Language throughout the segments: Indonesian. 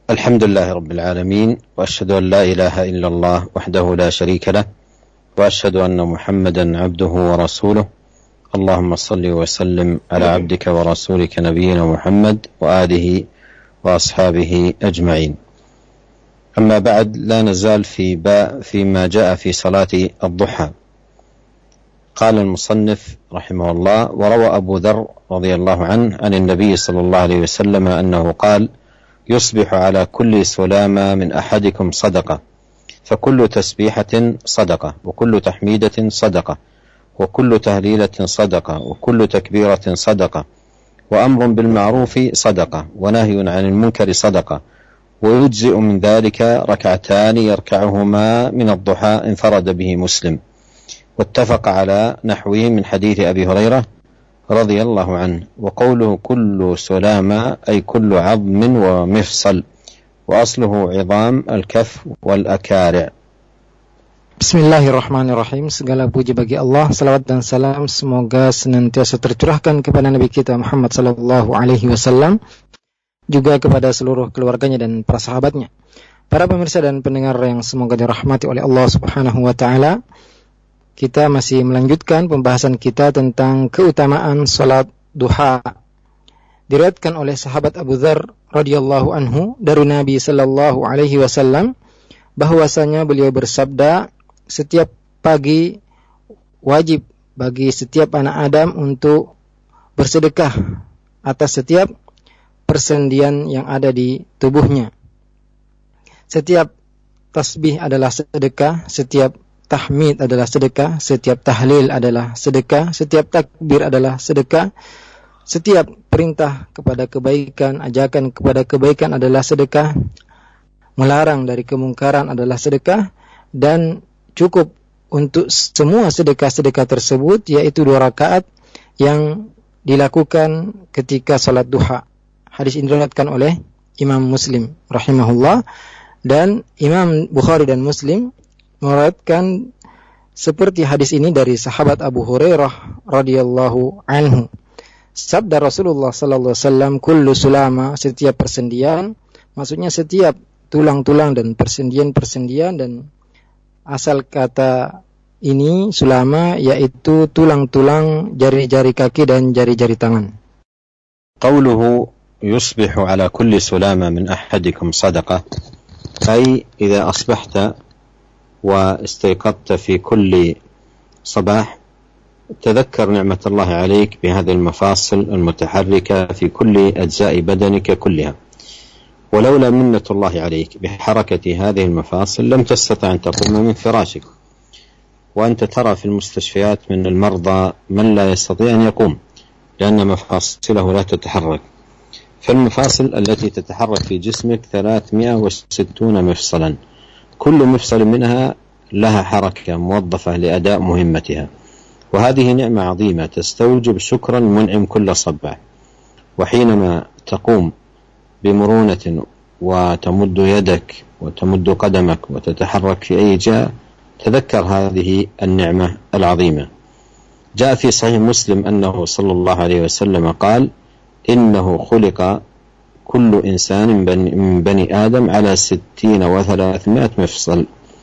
الحمد لله رب العالمين، وأشهد أن لا إله إلا الله وحده لا شريك له، وأشهد أن محمدا عبده ورسوله. اللهم صل وسلم على عبدك ورسولك نبينا محمد وآله وأصحابه أجمعين. أما بعد، لا نزال فيما جاء في صلاة الضحى. قال المصنف رحمه الله: وروى أبو ذر رضي الله عنه عن النبي صلى الله عليه وسلم أنه قال: يصبح على كل سلامة من أحدكم صدقة، فكل تسبيحة صدقة، وكل تحميدة صدقة، وكل تهليلة صدقة، وكل تكبيرة صدقة، وأمر بالمعروف صدقة، ونهي عن المنكر صدقة، ويجزئ من ذلك ركعتان يركعهما من الضحى انفرد به مسلم. واتفق على نحوه من حديث أبي هريرة رضي الله عنه. وقوله كل سلامة أي كل عظم ومفصل، وأصله عظام الكف والأكارع. Bismillahirrahmanirrahim. Segala puji bagi Allah, salawat dan salam semoga senantiasa tercurahkan kepada Nabi kita Muhammad sallallahu alaihi wasallam, juga kepada seluruh keluarganya dan para sahabatnya. Para pemirsa dan pendengar yang semoga dirahmati oleh Allah Subhanahu wa taala, kita masih melanjutkan pembahasan kita tentang keutamaan salat duha. Diriwayatkan oleh sahabat Abu Dzar radhiyallahu anhu dari Nabi sallallahu alaihi wasallam bahwasanya beliau bersabda, setiap pagi wajib bagi setiap anak Adam untuk bersedekah atas setiap persendian yang ada di tubuhnya. Setiap tasbih adalah sedekah, setiap tahmid adalah sedekah, setiap tahlil adalah sedekah, setiap takbir adalah sedekah, setiap perintah kepada kebaikan, ajakan kepada kebaikan adalah sedekah, melarang dari kemungkaran adalah sedekah, dan cukup untuk semua sedekah-sedekah tersebut yaitu 2 rakaat yang dilakukan ketika salat duha. Hadis ini diriwayatkan oleh Imam Muslim rahimahullah, dan Imam Bukhari dan Muslim meriwayatkan seperti hadis ini dari sahabat Abu Hurairah radhiyallahu anhu. Sabda Rasulullah sallallahu alaihi wasallam, kullu sulama, setiap persendian, maksudnya setiap tulang-tulang dan persendian-persendian, dan asal kata ini sulama yaitu tulang-tulang jari-jari kaki dan jari-jari tangan. Qauluhu yusbihu ala kulli sulama min ahadikum sadaqah, ay idza asbahta واستيقظت في كل صباح تذكر نعمة الله عليك بهذه المفاصل المتحركة في كل أجزاء بدنك كلها، ولولا منة الله عليك بحركة هذه المفاصل لم تستطع أن تقوم من فراشك. وأنت ترى في المستشفيات من المرضى من لا يستطيع أن يقوم لأن مفاصله لا تتحرك. فالمفاصل التي تتحرك في جسمك 360 مفصلا، كل مفصل منها لها حركة موظفة لأداء مهمتها، وهذه نعمة عظيمة تستوجب شكر المنعم كل صباح. وحينما تقوم بمرونة وتمد يدك وتمد قدمك وتتحرك في أي جهة تذكر هذه النعمة العظيمة. جاء في صحيح مسلم أنه صلى الله عليه وسلم قال: إنه خلق كل إنسان من بني آدم على 60 و300 مفصل،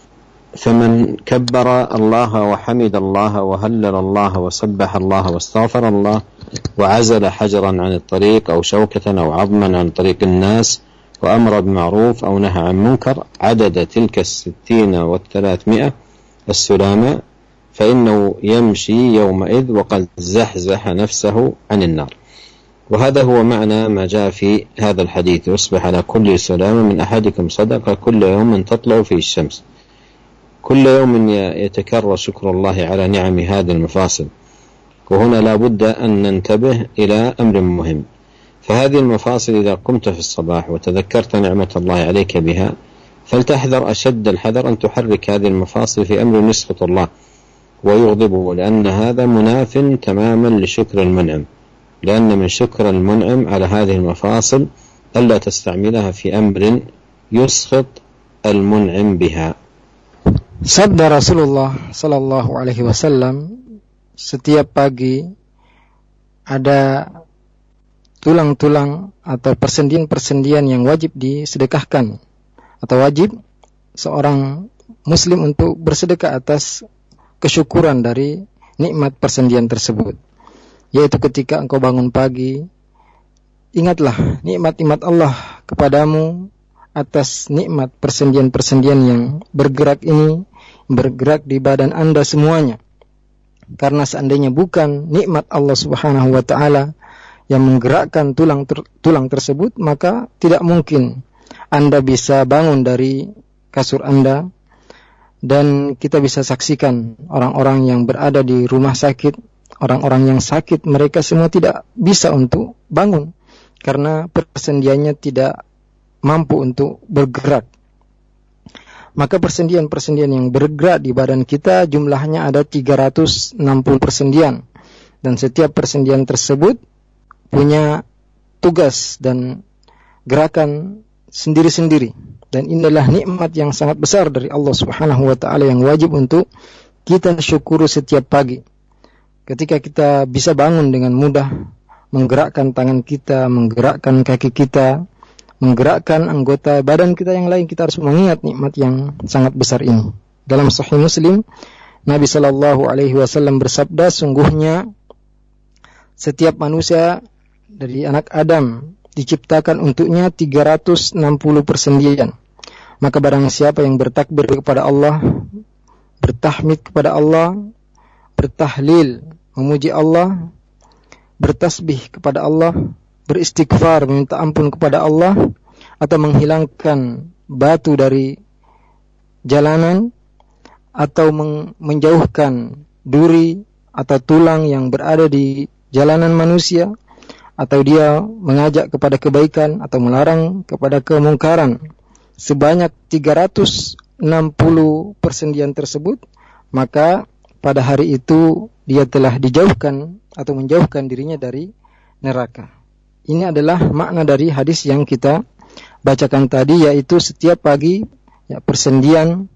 فمن كبر الله وحمد الله وهلل الله وسبح الله واستغفر الله وعزل حجرا عن الطريق أو شوكة أو عظما عن طريق الناس وأمر بمعروف أو نهى عن منكر عدد تلك 60 و300 السلامة، فإنه يمشي يومئذ وقد زحزح نفسه عن النار. وهذا هو معنى ما جاء في هذا الحديث: يصبح على كل سلامة من أحدكم صدقة كل يوم تطلع فيه الشمس. كل يوم يتكرر شكر الله على نعم هذه المفاصل. وهنا لا بد أن ننتبه إلى أمر مهم، فهذه المفاصل إذا قمت في الصباح وتذكرت نعمة الله عليك بها فلتحذر أشد الحذر أن تحرك هذه المفاصل في أمر يسخط الله ويغضبه، لأن هذا مناف تماما لشكر المنعم، لأن من شكر المنعم على هذه المفاصل ألا تستعملها في أمر يسخط المنعم بها. Sabda Rasulullah sallallahu alaihi wasallam, setiap pagi ada tulang-tulang atau persendian-persendian yang wajib disedekahkan, atau wajib seorang muslim untuk bersedekah atas kesyukuran dari nikmat persendian tersebut. Yaitu ketika engkau bangun pagi, ingatlah nikmat-nikmat Allah kepadamu atas nikmat persendian-persendian yang bergerak ini, bergerak di badan Anda semuanya. Karena seandainya bukan nikmat Allah Subhanahu wa taala yang menggerakkan tulang tersebut, maka tidak mungkin Anda bisa bangun dari kasur Anda. Dan kita bisa saksikan orang-orang yang berada di rumah sakit, orang-orang yang sakit, mereka semua tidak bisa untuk bangun karena persendiannya tidak mampu untuk bergerak. Maka persendian-persendian yang bergerak di badan kita jumlahnya ada 360 persendian. Dan setiap persendian tersebut punya tugas dan gerakan sendiri-sendiri. Dan inilah nikmat yang sangat besar dari Allah Subhanahu wa taala yang wajib untuk kita syukuri setiap pagi. Ketika kita bisa bangun dengan mudah, menggerakkan tangan kita, menggerakkan kaki kita, menggerakkan anggota badan kita yang lain, kita harus mengingat nikmat yang sangat besar ini. Dalam Sahih Muslim, Nabi sallallahu alaihi wasallam bersabda, sungguhnya setiap manusia dari anak Adam diciptakan untuknya 360 persendian. Maka barang siapa yang bertakbir kepada Allah, bertahmid kepada Allah, bertahlil, memuji Allah, bertasbih kepada Allah, beristighfar, meminta ampun kepada Allah, atau menghilangkan batu dari jalanan, atau menjauhkan duri atau tulang yang berada di jalanan manusia, atau dia mengajak kepada kebaikan atau melarang kepada kemungkaran, sebanyak 360 persendian tersebut, maka pada hari itu dia telah dijauhkan atau menjauhkan dirinya dari neraka. Ini adalah makna dari hadis yang kita bacakan tadi, yaitu setiap pagi ya, persendian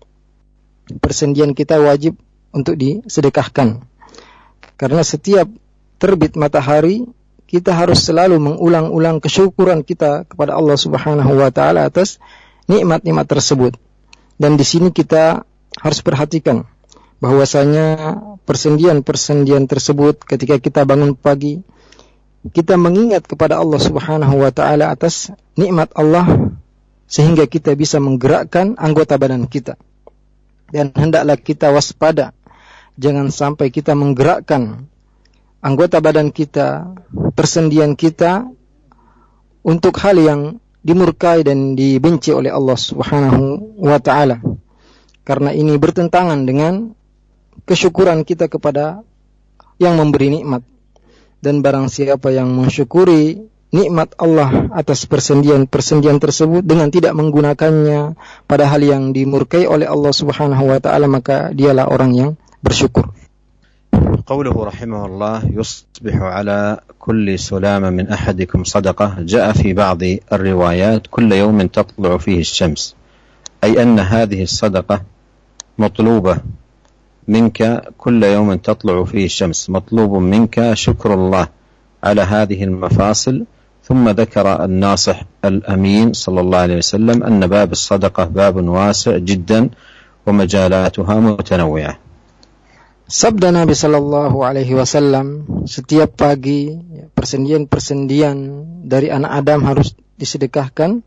kita wajib untuk disedekahkan. Karena setiap terbit matahari kita harus selalu mengulang-ulang kesyukuran kita kepada Allah Subhanahu wa taala atas nikmat-nikmat tersebut. Dan di sini kita harus perhatikan bahwasanya persendian-persendian tersebut ketika kita bangun pagi, kita mengingat kepada Allah Subhanahu wa taala atas nikmat Allah sehingga kita bisa menggerakkan anggota badan kita. Dan hendaklah kita waspada, jangan sampai kita menggerakkan anggota badan kita, persendian kita untuk hal yang dimurkai dan dibenci oleh Allah Subhanahu wa taala. Karena ini bertentangan dengan kesyukuran kita kepada yang memberi nikmat. Dan barang siapa yang mensyukuri nikmat Allah atas persendian-persendian tersebut dengan tidak menggunakannya pada hal yang dimurkai oleh Allah Subhanahu wa taala, maka dialah orang yang bersyukur. قوله رحمه الله يصبح على كل سلامة من أحدكم صدقة جاء في بعض الروايات كل يوم تطلع فيه الشمس، أي أن هذه الصدقة مطلوبة منك كل يوم تطلع فيه الشمس، مطلوب منك شكر الله على هذه المفاصل. ثم ذكر الناصح الأمين صلى الله عليه وسلم أن باب الصدقة باب واسع جدا ومجالاتها متنوعة. Sabda Nabi Sallallahu Alaihi Wasallam, setiap pagi persendian-persendian dari anak Adam harus disedekahkan.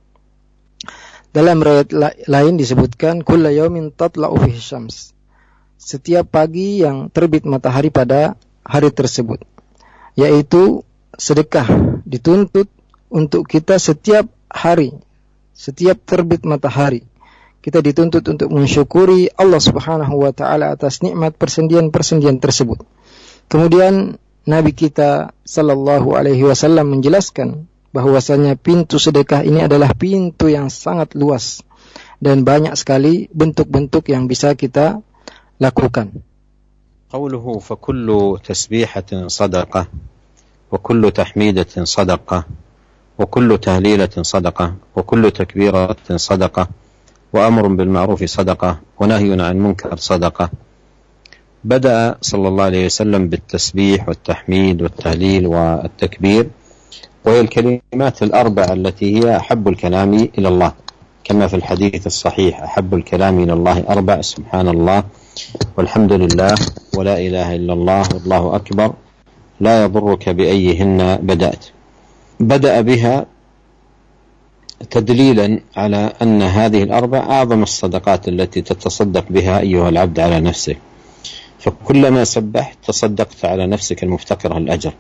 Dalam riwayat lain disebutkan kulla yaumin tatla'u fihi syams, setiap pagi yang terbit matahari pada hari tersebut. Yaitu sedekah dituntut untuk kita setiap hari, setiap terbit matahari. Kita dituntut untuk mensyukuri Allah Subhanahu wa taala atas nikmat persendian-persendian tersebut. Kemudian Nabi kita sallallahu alaihi wasallam menjelaskan bahwasanya pintu sedekah ini adalah pintu yang sangat luas dan banyak sekali bentuk-bentuk yang bisa kita lakukan. Qauluhu fa kullu tasbihatin sadaqah wa kullu tahmidatin sadaqah wa kullu tahlilatin sadaqah wa kullu takbiratin sadaqah وأمر بالمعروف صدقة ونهي عن منكر صدقة. بدأ صلى الله عليه وسلم بالتسبيح والتحميد والتهليل والتكبير وهي الكلمات الأربع التي هي أحب الكلام إلى الله، كما في الحديث الصحيح: أحب الكلام إلى الله أربع: سبحان الله والحمد لله ولا إله إلا الله والله أكبر لا يضرك بأيهن بدأت. بدأ بها تدليلا على أن هذه الأربع أعظم الصدقات التي تتصدق بها أيها العبد على نفسه، فكلما سبحت تصدقت على نفسك المفتقرة الأجر،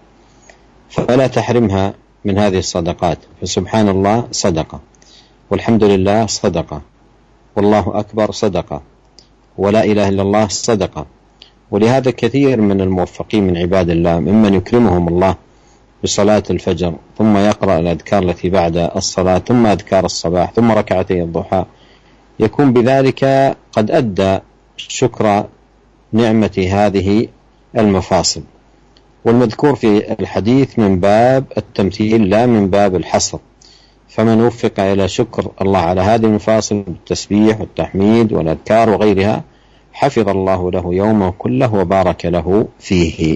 فلا تحرمها من هذه الصدقات. فسبحان الله صدقة، والحمد لله صدقة، والله أكبر صدقة، ولا إله إلا الله صدقة. ولهذا كثير من الموفقين من عباد الله ممن يكرمهم الله بصلاة الفجر ثم يقرأ الأذكار التي بعد الصلاة ثم أذكار الصباح ثم ركعتي الضحى، يكون بذلك قد أدى شكر نعمة هذه المفاصل. والمذكور في الحديث من باب التمثيل لا من باب الحصر، فمن وفق إلى شكر الله على هذه المفاصل بالتسبيح والتحميد والأذكار وغيرها حفظ الله له يومه كله وبارك له فيه.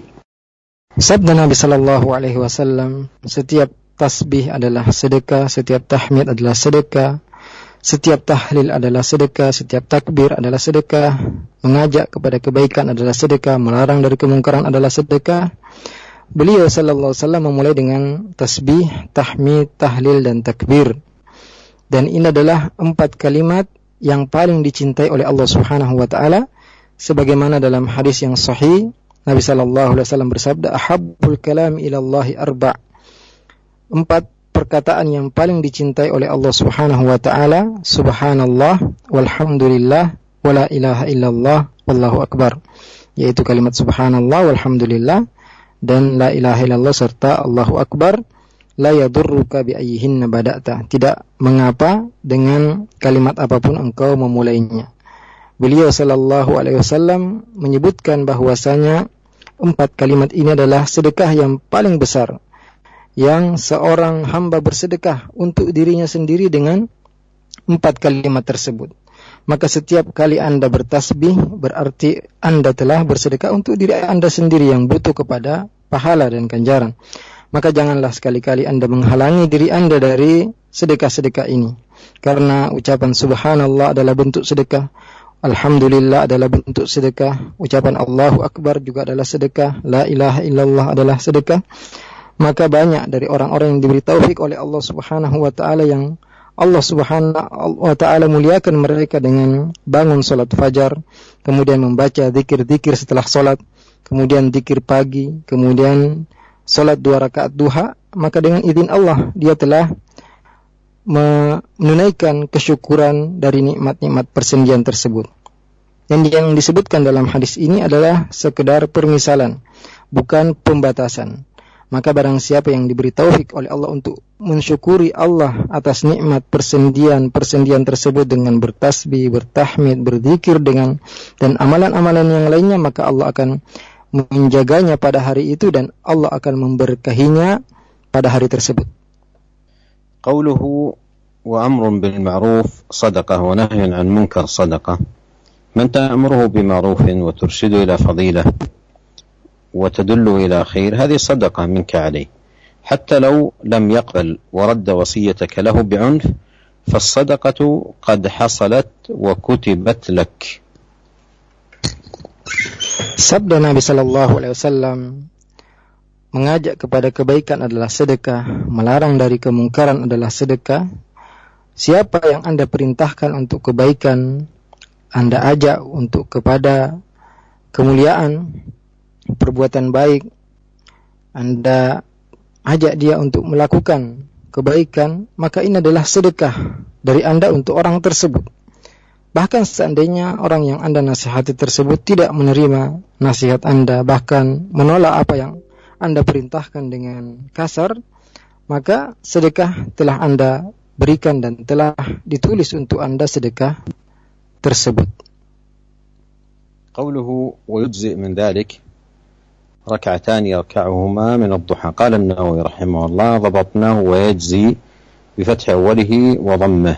Sabda Nabi Sallallahu Alaihi Wasallam, setiap tasbih adalah sedekah, setiap tahmid adalah sedekah, setiap tahlil adalah sedekah, setiap takbir adalah sedekah, mengajak kepada kebaikan adalah sedekah, melarang dari kemungkaran adalah sedekah. Beliau Sallallahu Alaihi Wasallam memulai dengan tasbih, tahmid, tahlil dan takbir. Dan ini adalah 4 kalimat yang paling dicintai oleh Allah Subhanahu Wa Taala, sebagaimana dalam hadis yang sahih Nabi Sallallahu Alaihi Wasallam bersabda, ahabbul kalam ilallahi arba'. 4 perkataan yang paling dicintai oleh Allah Subhanahu Wa Taala: Subhanallah, walhamdulillah, wala ilaha illallah, wallahu akbar. Yaitu kalimat Subhanallah, walhamdulillah, dan la ilaha illallah serta Allahu akbar. La yadurruka bi ayyihinna bada'ta. Tidak mengapa dengan kalimat apapun engkau memulainya. Beliau Sallallahu Alaihi Wasallam menyebutkan bahwasanya 4 kalimat ini adalah sedekah yang paling besar yang seorang hamba bersedekah untuk dirinya sendiri dengan 4 kalimat tersebut. Maka setiap kali Anda bertasbih berarti Anda telah bersedekah untuk diri Anda sendiri yang butuh kepada pahala dan ganjaran. Maka janganlah sekali-kali Anda menghalangi diri Anda dari sedekah-sedekah ini. Karena ucapan subhanallah adalah bentuk sedekah, alhamdulillah adalah bentuk sedekah, ucapan Allahu Akbar juga adalah sedekah, la ilaha illallah adalah sedekah. Maka banyak dari orang-orang yang diberi taufik oleh Allah Subhanahu Wa Taala yang Allah Subhanahu Wa Taala muliakan mereka dengan bangun salat fajar, kemudian membaca zikir-zikir setelah salat, kemudian zikir pagi, kemudian salat 2 rakaat duha. Maka dengan izin Allah dia telah menunaikan kesyukuran dari nikmat-nikmat persendian tersebut. Dan yang disebutkan dalam hadis ini adalah sekedar permisalan, bukan pembatasan. Maka barang siapa yang diberi taufik oleh Allah untuk mensyukuri Allah atas nikmat persendian tersebut dengan bertasbih, bertahmid, berzikir dan amalan-amalan yang lainnya, maka Allah akan menjaganya pada hari itu dan Allah akan memberkahinya pada hari tersebut. قوله وأمر بالمعروف صدقة ونهي عن منكر صدقة، من تأمره بمعروف وترشد إلى فضيلة وتدل إلى خير هذه صدقة منك عليه، حتى لو لم يقبل ورد وصيتك له بعنف فالصدقة قد حصلت وكتبت لك. Sabda Nabi Sallallahu Alaihi Wasallam, mengajak kepada kebaikan adalah sedekah, melarang dari kemungkaran adalah sedekah. Siapa yang Anda perintahkan untuk kebaikan, Anda ajak untuk kepada kemuliaan, perbuatan baik, Anda ajak dia untuk melakukan kebaikan, maka ini adalah sedekah dari Anda untuk orang tersebut. Bahkan seandainya orang yang Anda nasihati tersebut tidak menerima nasihat Anda, bahkan menolak apa yang Anda perintahkan dengan kasar, maka sedekah telah Anda berikan dan telah ditulis untuk Anda sedekah tersebut. Qauluhu wa yujzi min dhalik ركعتان يركعهما من الضحى. قال النووي رحمه الله ضبطناه ويجزي بفتح أوله وضمه،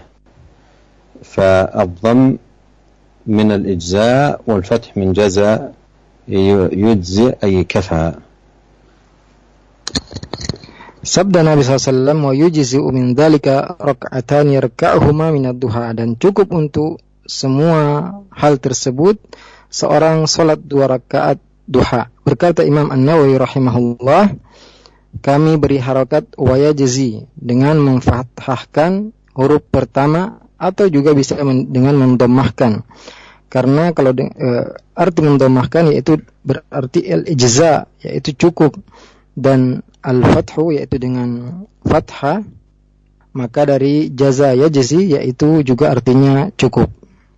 فالضم من الإجزاء والفتح من جزاء يجزي أي كفى. Sabda Nabi SAW, wa yujzi'u min dzalika rak'atani yarka'uhuma min ad-duha, dan cukup untuk semua hal tersebut seorang salat 2 rakaat duha. Berkata Imam An-Nawawi rahimahullah, kami beri harakat wa yajzi dengan memfathahkan huruf pertama atau juga bisa dengan mendomahkan. Karena kalau arti mendomahkan yaitu berarti al-ijza, yaitu cukup, dan al-fathu yaitu dengan fathah, maka dari jaza yajzi yaitu juga artinya cukup.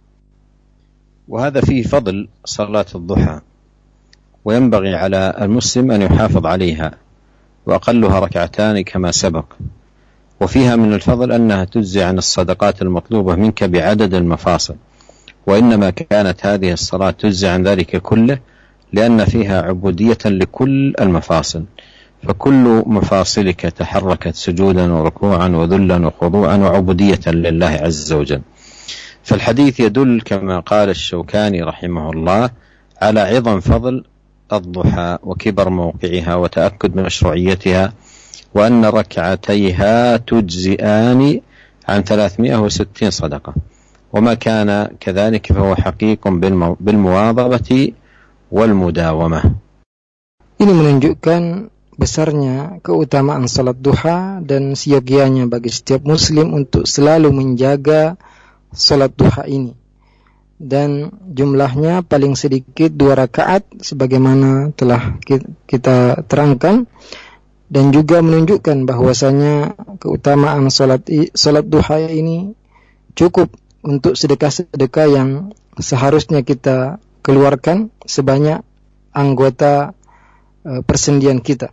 وهذا فيه فضل صلاة الضحى وينبغي على المسلم أن يحافظ عليها وأقلها ركعتان كما سبق وفيها من الفضل أنها تجزي عن الصدقات المطلوبة منك بعدد المفاصل وإنما كانت هذه الصلاة تجزي عن ذلك كله لأن فيها عبودية لكل المفاصل فكل مفاصلك تحركت سجودا وركوعا وذلا وخضوعا وعبودية لله عز وجل فالحديث يدل كما قال الشوكاني رحمه الله على عظم فضل الضحى وكبر موقعها وتأكد مشروعيتها وأن ركعتيها تجزئان عن 360 صدقة وما كان كذلك فهو حقيق بالمواظبة والمداومة. Ini menunjukkan besarnya keutamaan salat duha dan siogianya bagi setiap muslim untuk selalu menjaga salat duha ini. Dan jumlahnya paling sedikit 2 rakaat sebagaimana telah kita terangkan, dan juga menunjukkan bahwasanya keutamaan salat duha ini cukup untuk sedekah-sedekah yang seharusnya kita keluarkan sebanyak anggota persendian kita.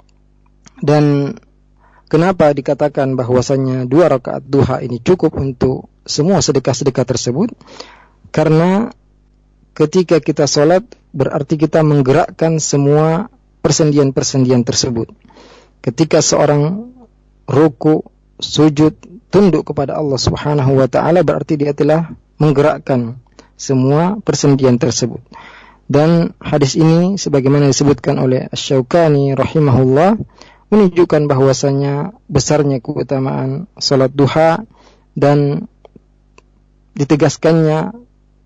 Dan kenapa dikatakan bahwasanya 2 rakaat duha ini cukup untuk semua sedekah-sedekah tersebut? Karena ketika kita sholat berarti kita menggerakkan semua persendian-persendian tersebut. Ketika seorang ruku, sujud, tunduk kepada Allah Subhanahu wa ta'ala, berarti dia telah menggerakkan semua persendian tersebut. Dan hadis ini sebagaimana disebutkan oleh Asy-Syaukani rahimahullah menunjukkan bahwasanya besarnya keutamaan salat duha dan ditegaskannya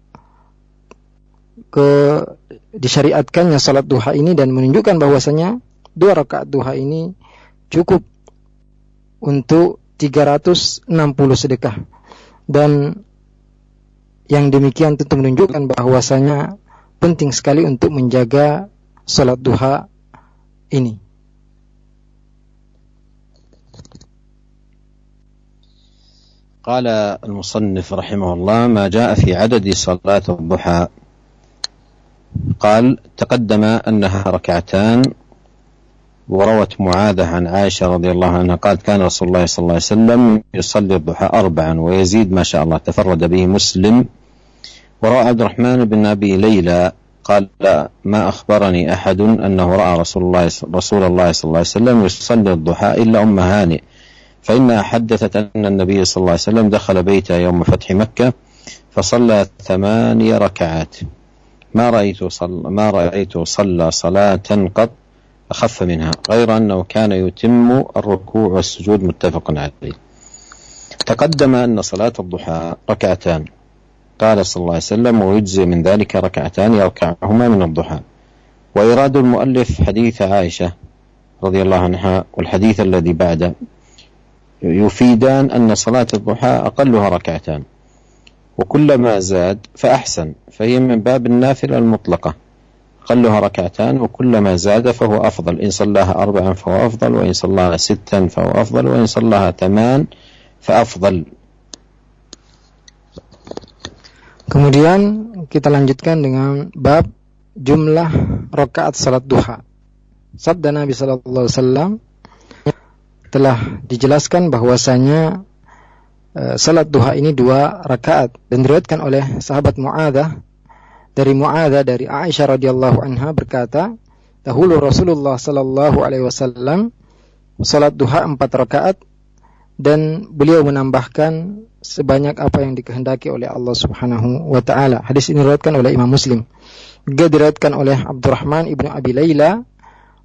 disyariatkannya salat duha ini, dan menunjukkan bahwasanya 2 rakaat duha ini cukup untuk 360 sedekah. Dan yang demikian tentu menunjukkan bahwasanya penting sekali untuk menjaga salat duha ini. قال المصنف رحمه الله ما جاء في عدد صلاة الضحى قال تقدم أنها ركعتان وروت معاذة عن عائشة رضي الله عنها قالت كان رسول الله صلى الله عليه وسلم يصلي الضحى 4 ويزيد ما شاء الله تفرد به مسلم وروى عبد الرحمن بن أبي ليلى قال ما أخبرني أحد أنه رأى رسول الله صلى الله عليه وسلم يصلي الضحى إلا أم هانئ فإنها حدثت أن النبي صلى الله عليه وسلم دخل بيته يوم فتح مكة فصلى 8 ركعات ما رأيت صلى صلاة قط أخف منها غير أنه كان يتم الركوع والسجود متفق عليه. تقدم أن صلاة الضحى ركعتان قال صلى الله عليه وسلم ويجزي من ذلك ركعتان يركعهما من الضحى. وإراد المؤلف حديث عائشة رضي الله عنها والحديث الذي بعده يفيدان أن صلاة الضحى أقلها ركعتان وكلما زاد فأحسن فهي من باب النافلة المطلقة أقلها ركعتان وكلما زاد فهو أفضل إن صلاها 4 فهو أفضل وإن صلاها 6 فهو أفضل وإن صلاها 8 فأفضل. Kemudian kita lanjutkan dengan bab jumlah rakaat salat duha. Sabda Nabi sallallahu alaihi wasallam telah dijelaskan bahwasanya salat duha ini 2 rakaat, dan diriwayatkan oleh sahabat Mu'adzah dari Aisyah radhiyallahu anha berkata, dahulu Rasulullah sallallahu alaihi wasallam salat duha 4 rakaat, dan beliau menambahkan sebanyak apa yang dikehendaki oleh Allah Subhanahu wa taala. Hadis ini diriwayatkan oleh Imam Muslim. Juga diriwayatkan oleh Abdurrahman ibnu Abi Layla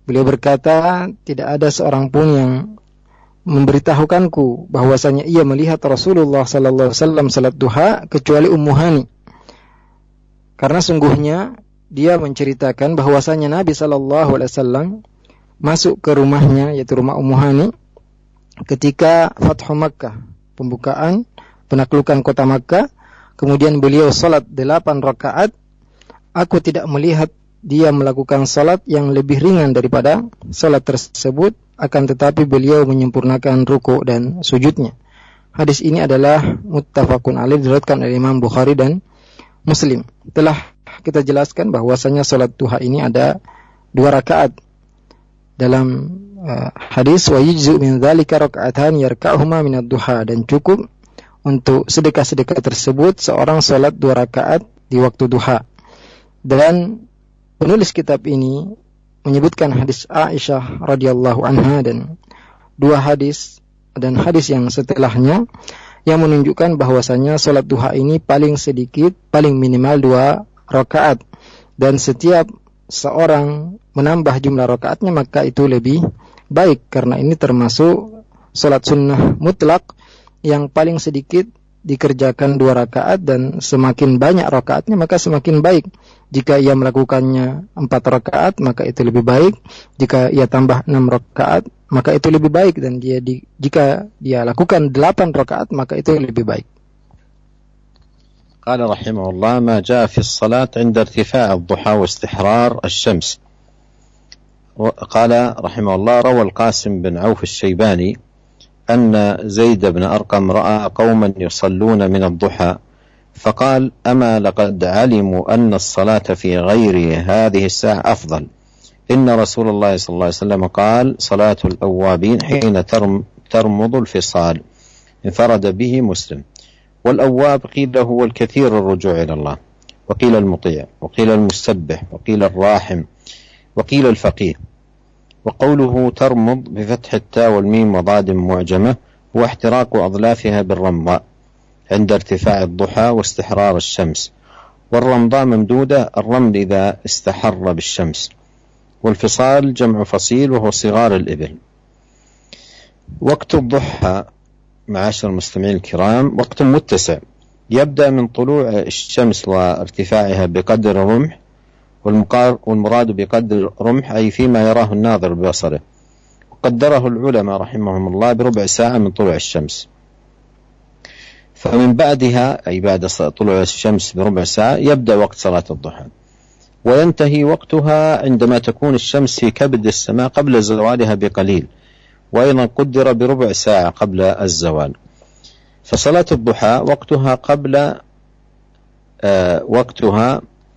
Beliau berkata, tidak ada seorang pun yang memberitahukanku bahwasanya ia melihat Rasulullah sallallahu alaihi wasallam salat duha kecuali Ummu Hani. Karena sungguhnya dia menceritakan bahwasanya Nabi sallallahu alaihi wasallam masuk ke rumahnya, yaitu rumah Ummu Hani, ketika Fathu Makkah, pembukaan penaklukan kota Makkah. Kemudian beliau salat 8 rakaat. Aku tidak melihat dia melakukan salat yang lebih ringan daripada salat tersebut, akan tetapi beliau menyempurnakan ruku' dan sujudnya. Hadis ini adalah muttafaqun alaih, diriwayatkan oleh Imam Bukhari dan Muslim. Telah kita jelaskan bahwasanya salat duha ini ada 2 rakaat. Dalam hadis wa yujzu min dzalika raka'atan yarka'uhuma min ad-duha, dan cukup untuk sedekah-sedekah tersebut seorang salat 2 rakaat di waktu duha. Dan penulis kitab ini menyebutkan hadis Aisyah radhiyallahu anha dan 2 hadis dan hadis yang setelahnya yang menunjukkan bahwasanya salat duha ini paling sedikit, paling minimal 2 rakaat, dan setiap seorang menambah jumlah rakaatnya maka itu lebih baik, karena ini termasuk salat sunnah mutlak yang paling sedikit dikerjakan 2 rakaat, dan semakin banyak rakaatnya maka semakin baik. Jika ia melakukannya 4 rakaat maka itu lebih baik, jika ia tambah 6 rakaat maka itu lebih baik, dan jika dia lakukan 8 rakaat maka itu lebih baik. قال رحمه الله ما جاء في الصلاة عند ارتفاع الضحى واستحرار الشمس. قال رحمه الله روى القاسم بن عوف الشيباني أن زيد بن أرقم رأى قوما يصلون من الضحى فقال أما لقد علموا أن الصلاة في غير هذه الساعة أفضل. إن رسول الله صلى الله عليه وسلم قال صلاة الأوابين حين ترمض الفصال. انفرد به مسلم. والأواب قيل هو الكثير الرجوع إلى الله، وقيل المطيع، وقيل المسبح، وقيل الراحم، وقيل الفقيه. وقوله ترمض بفتح التاء والميم وضاد معجمة هو احتراق أظلافها بالرمضاء عند ارتفاع الضحى واستحرار الشمس. والرمضاء ممدودة الرمل إذا استحر بالشمس. والفصال جمع فصيل وهو صغار الإبل. وقت الضحى معاشر المستمعين الكرام وقت متسع، يبدأ من طلوع الشمس وارتفاعها بقدر الرمح، والمراد بقدر رمح أي فيما يراه الناظر ببصره، وقدره العلماء رحمهم الله بربع ساعة من طلوع الشمس. فمن بعدها أي بعد طلوع الشمس بربع ساعة يبدأ وقت صلاة الضحى، وينتهي وقتها عندما تكون الشمس في كبد السماء قبل زوالها بقليل، وأيضا قدر بربع ساعة قبل الزوال. فصلاة الضحى وقتها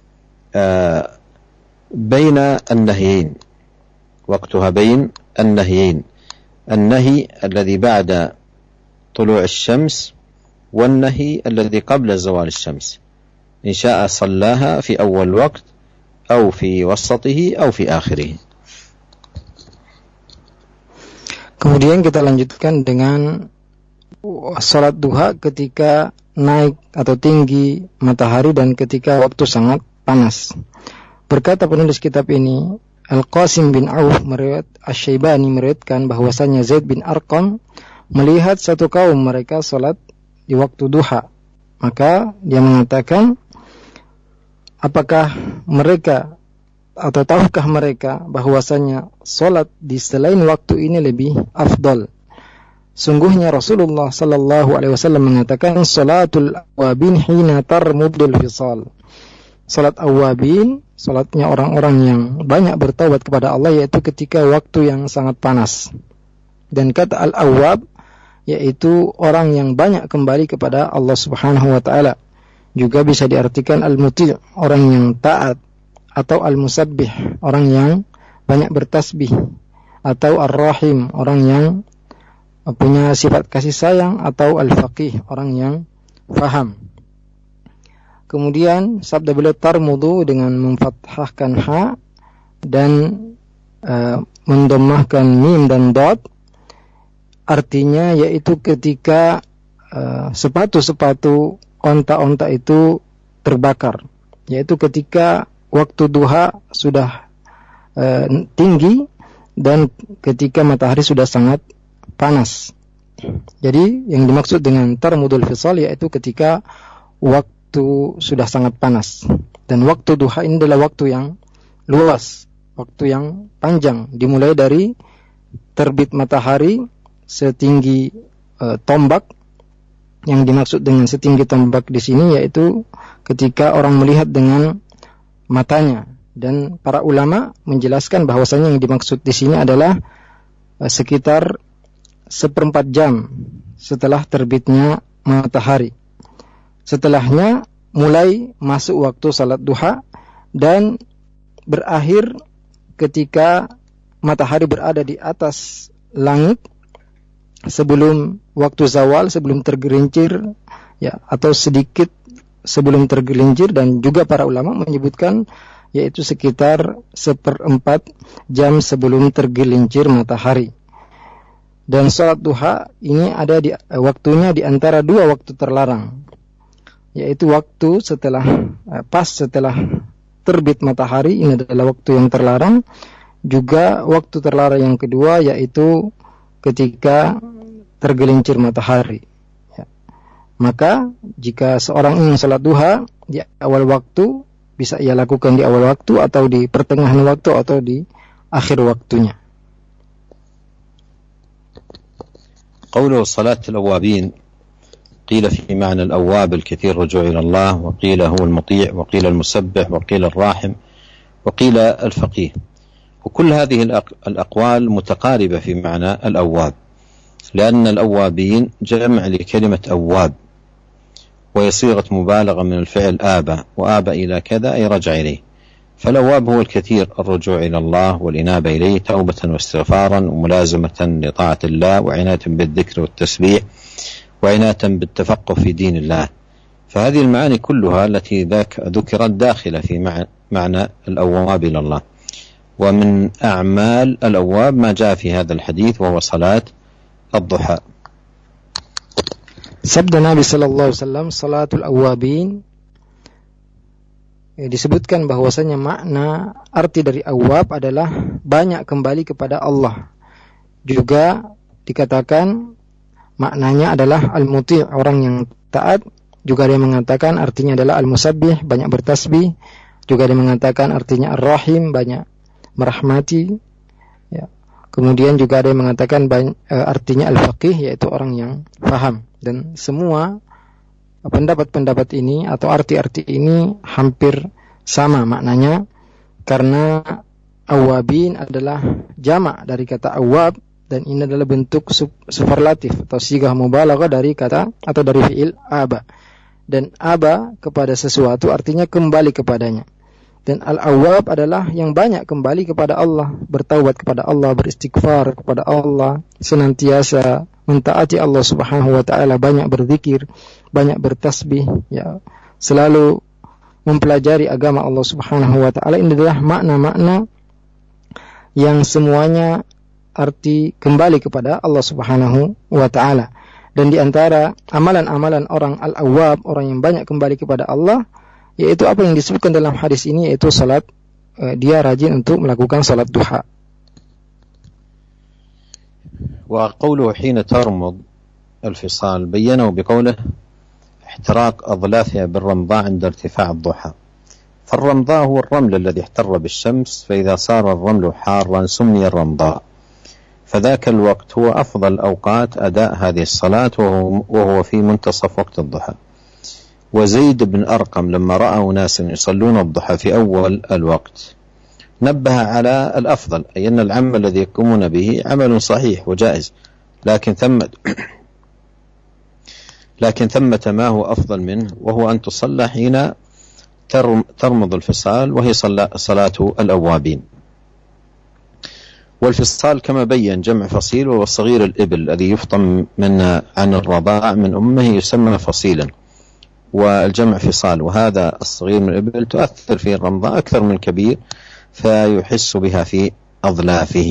بين النهيين، وقتها بين النهيين، النهي الذي بعد طلوع الشمس والنهي الذي قبل زوال الشمس. إن شاء صلاها في أول وقت أو في وسطه أو في آخره. Kemudian kita lanjutkan dengan salat duha ketika naik atau tinggi matahari dan ketika waktu sangat panas. Berkata penulis kitab ini, Al-Qasim bin Auf Asy-Syaibani meriwayatkan bahwasanya Zaid bin Arqam melihat satu kaum mereka salat di waktu duha. Maka dia mengatakan, apakah mereka atau tahukah mereka bahwasanya salat di selain waktu ini lebih afdal? Sungguhnya Rasulullah sallallahu alaihi wasallam mengatakan salatul awabin hina tarmudul fisal. Salat awabin, salatnya orang-orang yang banyak bertaubat kepada Allah, yaitu ketika waktu yang sangat panas. Dan kata al-awwab yaitu orang yang banyak kembali kepada Allah Subhanahu wa taala. Juga bisa diartikan al-muti', orang yang taat, atau al-musabbih, orang yang banyak bertasbih, atau ar-rahim, orang yang punya sifat kasih sayang, atau al-faqih, orang yang faham. Kemudian sabda beliau tarmudu dengan memfathahkan ha dan mendomahkan mim dan dot, artinya yaitu ketika sepatu-sepatu onta-onta itu terbakar, yaitu ketika waktu duha sudah tinggi dan ketika matahari sudah sangat panas. Jadi yang dimaksud dengan tarmudul fisal yaitu ketika waktu sudah sangat panas. Dan waktu duha ini adalah waktu yang luas, waktu yang panjang, dimulai dari terbit matahari setinggi tombak. Yang dimaksud dengan setinggi tombak di sini yaitu ketika orang melihat dengan matanya. Dan para ulama menjelaskan bahwasanya yang dimaksud di sini adalah sekitar 1/4 jam setelah terbitnya matahari. Setelahnya mulai masuk waktu salat duha dan berakhir ketika matahari berada di atas langit sebelum waktu zawal, sebelum tergelincir ya, atau sedikit sebelum tergelincir. Dan juga para ulama menyebutkan yaitu sekitar 1/4 jam sebelum tergelincir matahari. Dan salat duha ini ada di waktunya di antara dua waktu terlarang, yaitu waktu pas setelah terbit matahari, ini adalah waktu yang terlarang. Juga waktu terlarang yang kedua yaitu ketika tergelincir matahari ya. Maka jika seorang ingin salat duha di awal waktu, bisa ia lakukan di awal waktu atau di pertengahan waktu atau di akhir waktunya. قوله صلاة الأوابين قيل في معنى الأواب الكثير رجوع إلى الله، وقيل هو المطيع، وقيل المسبح، وقيل الراحم، وقيل الفقيه. وكل هذه الأقوال متقاربة في معنى الأواب، لأن الأوابين جمع لكلمة أواب، وهي صيغة مبالغة من الفعل آبى، وآبى إلى كذا أي رجع إليه. فالأواب هو الكثير الرجوع إلى الله والإنابة إليه توبة واستغفارا وملازمة لطاعة الله وعناية بالذكر والتسبيح وعناية بالتفقه في دين الله. فهذه المعاني كلها التي ذكرت داخلة في معنى الأواب إلى الله. ومن أعمال الأواب ما جاء في هذا الحديث وهو صلاة الضحى. Sabda Nabi sallallahu alaihi wasallam, salatul awabin, disebutkan bahwasanya makna arti dari awab adalah banyak kembali kepada Allah. Juga dikatakan maknanya adalah al-muti', orang yang taat. Juga dia mengatakan artinya adalah al-musabbih, banyak bertasbih. Juga dia mengatakan artinya ar-rahim, banyak merahmati ya. Kemudian juga ada yang mengatakan artinya al-faqih, yaitu orang yang faham. Dan semua pendapat-pendapat ini atau arti-arti ini hampir sama maknanya, karena awabin adalah jamak dari kata awab, dan ini adalah bentuk superlatif atau sigah mubalaghah dari kata atau dari fiil aba. Dan aba kepada sesuatu artinya kembali kepadanya. Dan al-awwab adalah yang banyak kembali kepada Allah, bertaubat kepada Allah, beristighfar kepada Allah, senantiasa mentaati Allah Subhanahu wa taala, banyak berzikir, banyak bertasbih ya, selalu mempelajari agama Allah Subhanahu wa taala. Ini adalah makna-makna yang semuanya arti kembali kepada Allah Subhanahu wa taala. Dan di antara amalan-amalan orang al-awwab, orang yang banyak kembali kepada Allah, yaitu apa yang disebutkan dalam hadis ini, yaitu salat, dia rajin untuk melakukan salat duha. وقوله حين ترمض الفصال بينه بقوله احتراق أظلافها بالرمضاء عند ارتفاع الضحى. فالرمضاء هو الرمل الذي احتر بالشمس، فإذا صار الرمل حارا سمي الرمضاء، فذاك الوقت هو أفضل أوقات أداء هذه الصلاة، وهو في منتصف وقت الضحى. وزيد بن أرقم لما رأى ناسا يصلون الضحى في أول الوقت نبه على الأفضل، أي أن العمل الذي يقومون به عمل صحيح وجائز، لكن ثمة ما هو أفضل منه، وهو أن تصلى حين ترمض الفصال، وهي صلاة الأوابين. والفصال كما بين جمع فصيل، وهو صغير الإبل الذي يفطم منها عن الرضاع من أمه يسمى فصيلا، والجمع فصال. وهذا الصغير من الإبل تؤثر فيه الرمضاء أكثر من الكبير، فيحس بها في أظلافه.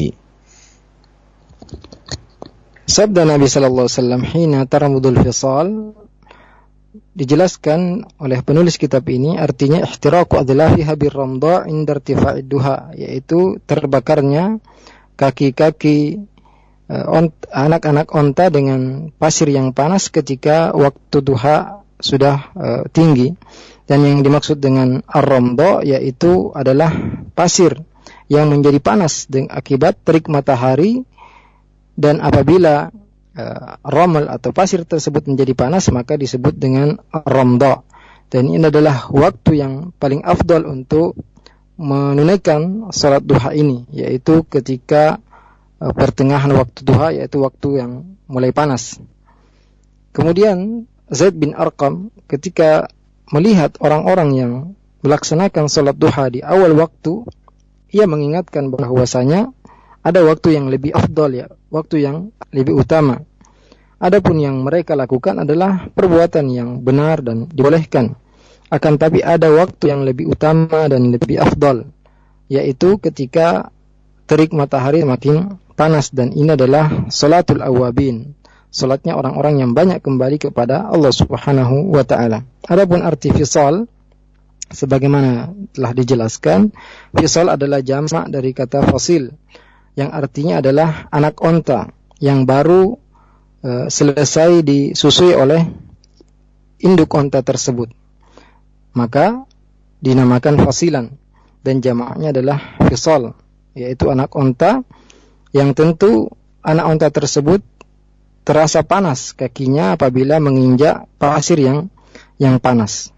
Sabda Nabi sallallahu alaihi wasallam, hina taramudul fisal, dijelaskan oleh penulis kitab ini artinya ihtiraqu adlafiha birramda inda irtifa'id duha, yaitu terbakarnya kaki-kaki anak-anak onta dengan pasir yang panas ketika waktu duha sudah tinggi. Dan yang dimaksud dengan ar-ramda yaitu adalah pasir yang menjadi panas akibat terik matahari, dan apabila ramal atau pasir tersebut menjadi panas maka disebut dengan ramda. Dan ini adalah waktu yang paling afdal untuk menunaikan salat duha ini, yaitu ketika pertengahan waktu duha, yaitu waktu yang mulai panas. Kemudian Zaid bin Arqam ketika melihat orang-orang yang melaksanakan salat duha di awal waktu, ia mengingatkan bahwasanya ada waktu yang lebih afdal, ya, waktu yang lebih utama. Adapun yang mereka lakukan adalah perbuatan yang benar dan dibolehkan. Akan tapi ada waktu yang lebih utama dan lebih afdal, yaitu ketika terik matahari makin panas, dan ini adalah salatul awabin, salatnya orang-orang yang banyak kembali kepada Allah Subhanahu wa taala. Adapun arti fisal sebagaimana telah dijelaskan, fisal adalah jamak dari kata fasil yang artinya adalah anak onta yang baru selesai disusui oleh induk onta tersebut, maka dinamakan fasilan, dan jamaknya adalah fisal, yaitu anak onta yang tentu anak onta tersebut terasa panas kakinya apabila menginjak pasir yang panas.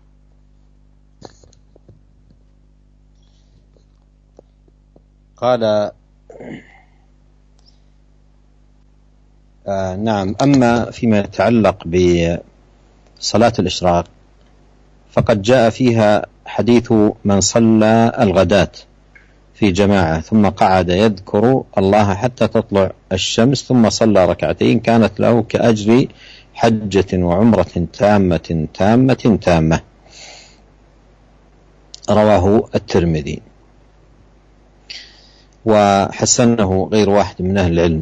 قال نعم. أما فيما يتعلق بصلاة الإشراق فقد جاء فيها حديث من صلى الغداة في جماعة ثم قعد يذكر الله حتى تطلع الشمس ثم صلى ركعتين كانت له كأجر حجة وعمرة تامة رواه الترمذي وحسنه غير واحد من أهل العلم.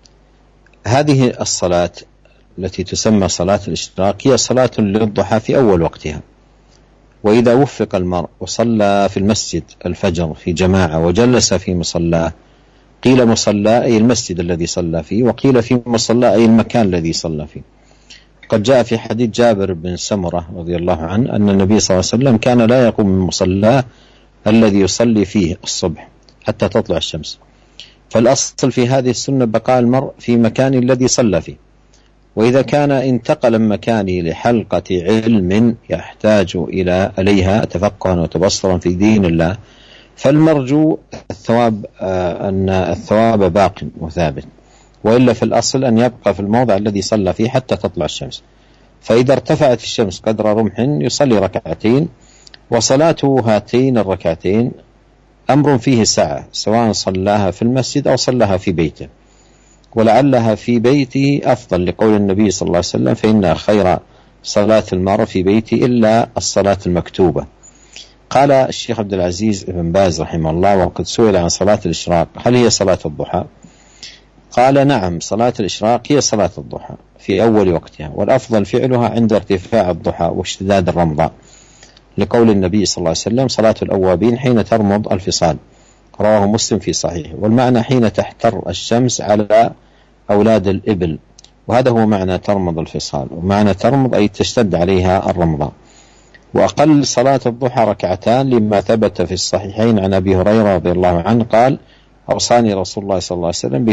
هذه الصلاة التي تسمى صلاة الإشراق هي صلاة للضحى في أول وقتها، وإذا وفق المرء وصلى في المسجد الفجر في جماعة وجلس في مصلاه، قيل مصلى أي المسجد الذي صلى فيه، وقيل في مصلى أي المكان الذي صلى فيه. قد جاء في حديث جابر بن سمرة رضي الله عنه أن النبي صلى الله عليه وسلم كان لا يقوم من مصلاه الذي يصلي فيه الصبح حتى تطلع الشمس. فالأصل في هذه السنة بقاء المرء في مكان الذي صلى فيه، وإذا كان انتقل من مكانه لحلقة علم يحتاج إليها تفقها وتبصرا في دين الله فالمرجو الثواب، أن الثواب باق وثابت، وإلا في الأصل أن يبقى في الموضع الذي صلى فيه حتى تطلع الشمس. فإذا ارتفعت الشمس قدر رمح يصلي ركعتين، وصلاة هاتين الركعتين أمر فيه سعة، سواء صلاها في المسجد أو صلاها في بيته، ولعلها في بيته أفضل لقول النبي صلى الله عليه وسلم فإن خير صلاة المرء في بيته إلا الصلاة المكتوبة. قال الشيخ عبد العزيز بن باز رحمه الله وقد سئل عن صلاة الإشراق هل هي صلاة الضحى؟ قال نعم، صلاة الإشراق هي صلاة الضحى في أول وقتها، والأفضل فعلها عند ارتفاع الضحى واشتداد الرمضاء، لقول النبي صلى الله عليه وسلم صلاة الأوابين حين ترمض الفصال، رواه مسلم في صحيح. والمعنى حين تحتر الشمس على أولاد الإبل، وهذا هو معنى ترمض الفصال، ومعنى ترمض أي تشتد عليها الرمضاء. وأقل صلاة الضحى ركعتان لما ثبت في الصحيحين عن أبي هريرة رضي الله عنه قال أوصاني رسول الله صلى الله عليه وسلم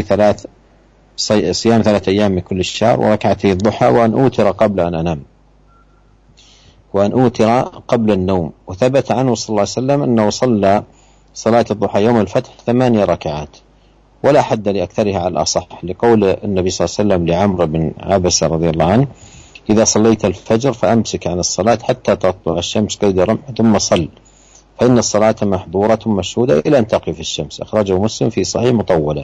صيام 3 أيام من كل الشهر وركعتي الضحى وأن أوتر قبل أن أنام وأن أوتر قبل النوم. وثبت عنه صلى الله عليه وسلم أنه صلى صلاة الضحى يوم الفتح 8 ركعات ولا حد لأكثرها على الأصح، لقول النبي صلى الله عليه وسلم لعمرو بن عبسة رضي الله عنه إذا صليت الفجر فأمسك عن الصلاة حتى تطلع الشمس كيد رمح ثم صل، فإن الصلاة محظورة مشهودة إلى أن تقف الشمس، أخرجه مسلم في صحيح مطولا.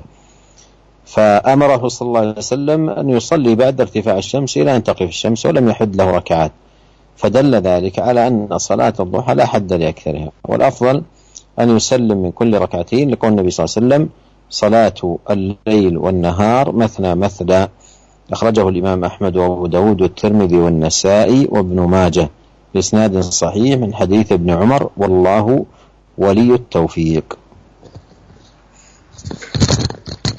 فأمره صلى الله عليه وسلم أن يصلي بعد ارتفاع الشمس إلى أن تقف الشمس ولم يحد له ركعات، فدل ذلك على أن صلاة الضحى لا حد لأكثرها، والأفضل أن يسلم من كل ركعتين، لقول النبي صلى الله عليه وسلم صلاة الليل والنهار مثنى مثنى، أخرجه الإمام أحمد وأبو داود والترمذي والنسائي وابن ماجه بإسناد صحيح من حديث ابن عمر، والله ولي التوفيق.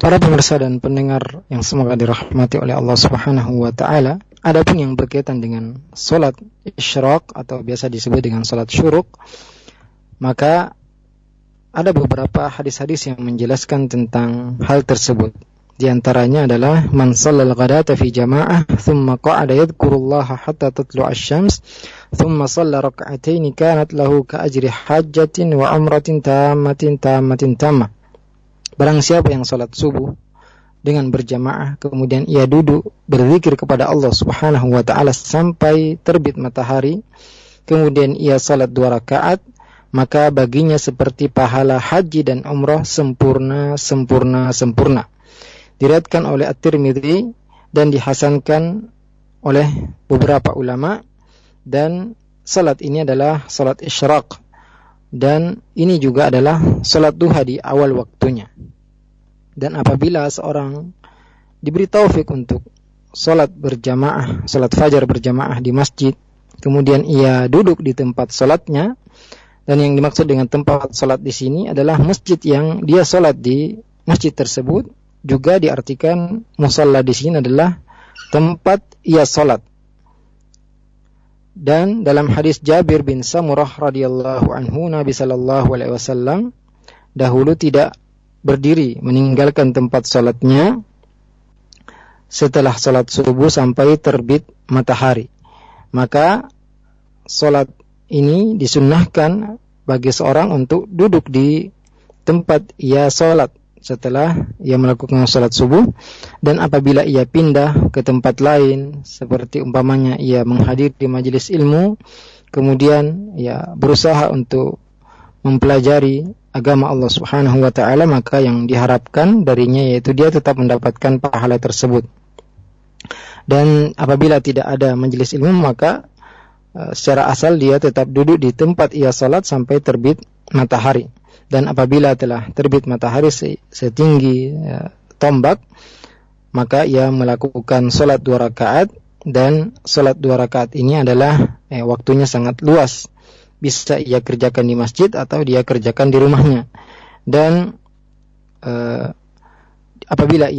Para pemirsa dan pendengar yang semoga dirahmati oleh Allah Subhanahu wa taala, adapun yang berkaitan dengan salat isyraq atau biasa disebut dengan salat syuruk, maka ada beberapa hadis-hadis yang menjelaskan tentang hal tersebut. Di antaranya adalah man shallal ghadata fi jama'ah thumma qa'ada yadhkurullaha hatta tatlu'a asy-syams thumma shalla rak'atayn kanat lahu ka ajri hajjatin wa umratin tammatin. Barang siapa yang salat subuh dengan berjamaah kemudian ia duduk berzikir kepada Allah Subhanahu wa taala sampai terbit matahari, kemudian ia salat 2 rakaat, maka baginya seperti pahala haji dan umrah sempurna. Diriwayatkan oleh At-Tirmidzi dan dihasankan oleh beberapa ulama, dan salat ini adalah salat isyraq, dan ini juga adalah salat duha di awal waktunya. Dan apabila seorang diberi taufik untuk salat berjamaah, salat fajar berjamaah di masjid, kemudian ia duduk di tempat salatnya, dan yang dimaksud dengan tempat salat di sini adalah masjid yang dia salat di masjid tersebut. Juga diartikan musalla di sini adalah tempat ia salat. Dan dalam hadis Jabir bin Samurah radhiyallahu anhu, Nabi sallallahu alaihi wasallam dahulu tidak berdiri meninggalkan tempat salatnya setelah salat subuh sampai terbit matahari. Maka salat ini disunnahkan bagi seorang untuk duduk di tempat ia salat setelah ia melakukan salat subuh, dan apabila ia pindah ke tempat lain seperti umpamanya ia menghadiri majelis ilmu, kemudian ia berusaha untuk mempelajari agama Allah Subhanahu wa taala, maka yang diharapkan darinya yaitu dia tetap mendapatkan pahala tersebut. Dan apabila tidak ada majelis ilmu, maka secara asal dia tetap duduk di tempat ia salat sampai terbit matahari. Dan apabila telah terbit matahari setinggi tombak, maka ia melakukan salat 2 rakaat, dan salat 2 rakaat ini adalah waktunya sangat luas. Bisa ia kerjakan di masjid atau dia kerjakan di rumahnya. Dan apabila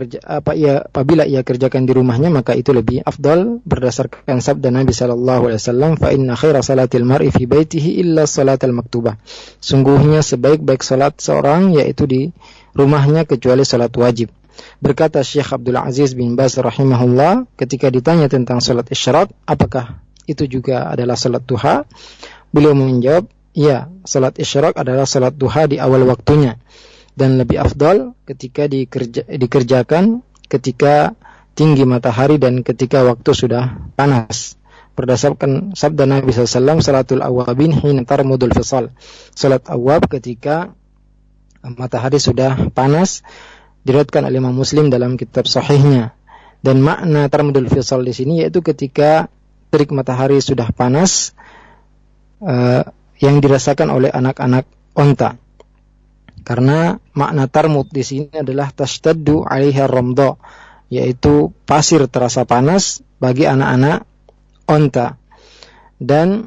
ia kerjakan di rumahnya, maka itu lebih afdal berdasarkan sabda Nabi sallallahu alaihi wasallam, fa inna khaira salatil mar'i fi baitihi illa salatal maktubah. Sungguhnya sebaik-baik salat seorang yaitu di rumahnya kecuali salat wajib. Berkata Syekh Abdul Aziz bin Baz rahimahullah ketika ditanya tentang salat isyraq, apakah itu juga adalah salat duha? Beliau menjawab, ya, salat isyraq adalah salat duha di awal waktunya, dan lebih afdal ketika dikerjakan ketika tinggi matahari dan ketika waktu sudah panas. Berdasarkan sabda Nabi SAW, salatul awwabin hina tarmudul fisal. Salat awwab ketika matahari sudah panas, diriwayatkan oleh Imam Muslim dalam kitab sahihnya. Dan makna tarmudul fisal di sini yaitu ketika terik matahari sudah panas, yang dirasakan oleh anak-anak onta. Karena makna tarmud di sini adalah tashtaddu 'alaiha ramdha, yaitu pasir terasa panas bagi anak-anak onta. Dan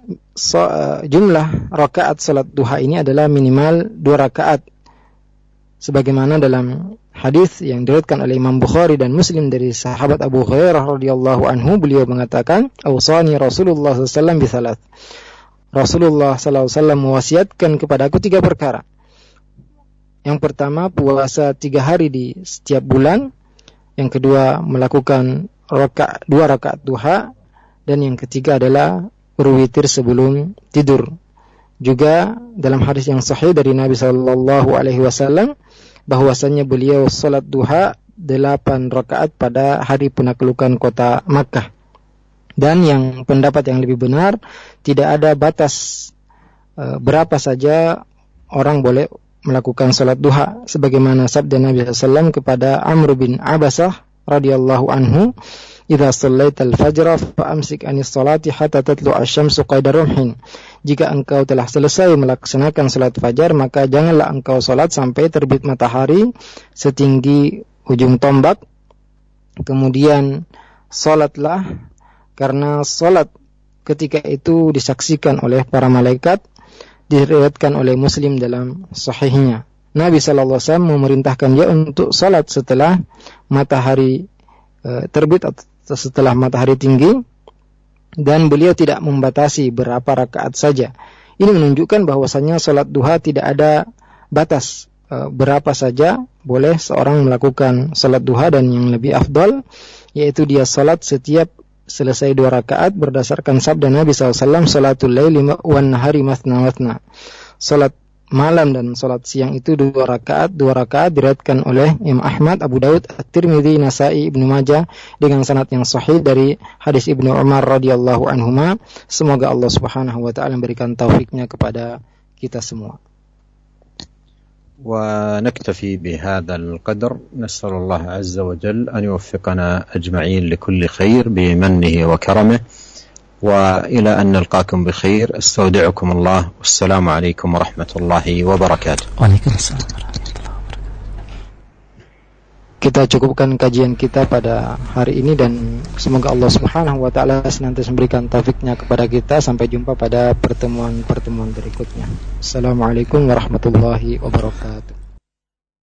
jumlah rakaat salat duha ini adalah minimal 2 rakaat. Sebagaimana dalam hadis yang diriwayatkan oleh Imam Bukhari dan Muslim dari sahabat Abu Hurairah radhiyallahu anhu, beliau mengatakan, "Awsani Rasulullah sallallahu alaihi wasallam bi thalath." Rasulullah sallallahu alaihi wasallam mewasiatkan kepadaku 3 perkara. Yang pertama, puasa 3 hari di setiap bulan. Yang kedua, melakukan 2 rakaat duha. Dan yang ketiga adalah berwitir sebelum tidur. Juga dalam hadis yang sahih dari Nabi sallallahu alaihi wasallam bahwasanya beliau salat duha 8 rakaat pada hari penaklukan kota Makkah. Dan yang pendapat yang lebih benar, tidak ada batas berapa saja orang boleh melakukan salat duha, sebagaimana sabda Nabi SAW kepada Amr bin Abasah radhiyallahu anhu, "Idza shallaital fajra fa amsik anis salati hatta tatlu'a asy-syamsu qaida rumhin." Jika engkau telah selesai melaksanakan salat fajar, maka janganlah engkau salat sampai terbit matahari setinggi ujung tombak. Kemudian salatlah, karena salat ketika itu disaksikan oleh para malaikat. Diriwayatkan oleh Muslim dalam sahihnya. Nabi SAW memerintahkan dia untuk salat setelah matahari terbit atau setelah matahari tinggi, dan beliau tidak membatasi berapa rakaat saja. Ini menunjukkan bahwasanya salat duha tidak ada batas, berapa saja boleh seorang melakukan salat duha, dan yang lebih afdal yaitu dia salat setiap selesai 2 rakaat berdasarkan sabda Nabi SAW, salatul laili wan nahari mathna mathna. Salat malam dan salat siang itu 2 rakaat diriwayatkan oleh Imam Ahmad, Abu Daud, At-Tirmidzi, Nasa'i, Ibnu Majah dengan sanad yang sahih dari hadis Ibnu Umar radhiyallahu anhuma. Semoga Allah Subhanahu wa taala memberikan taufiknya kepada kita semua. ونكتفي بهذا القدر. نسأل الله عز وجل أن يوفقنا أجمعين لكل خير بمنه وكرمه، وإلى أن نلقاكم بخير. استودعكم الله، والسلام عليكم ورحمة الله وبركاته. وعليكم السلام ورحمة الله وبركاته. Kita cukupkan kajian kita pada hari ini, dan semoga Allah Subhanahu wa taala senantiasa memberikan taufiknya kepada kita. Sampai jumpa pada pertemuan berikutnya. Assalamualaikum warahmatullahi wabarakatuh.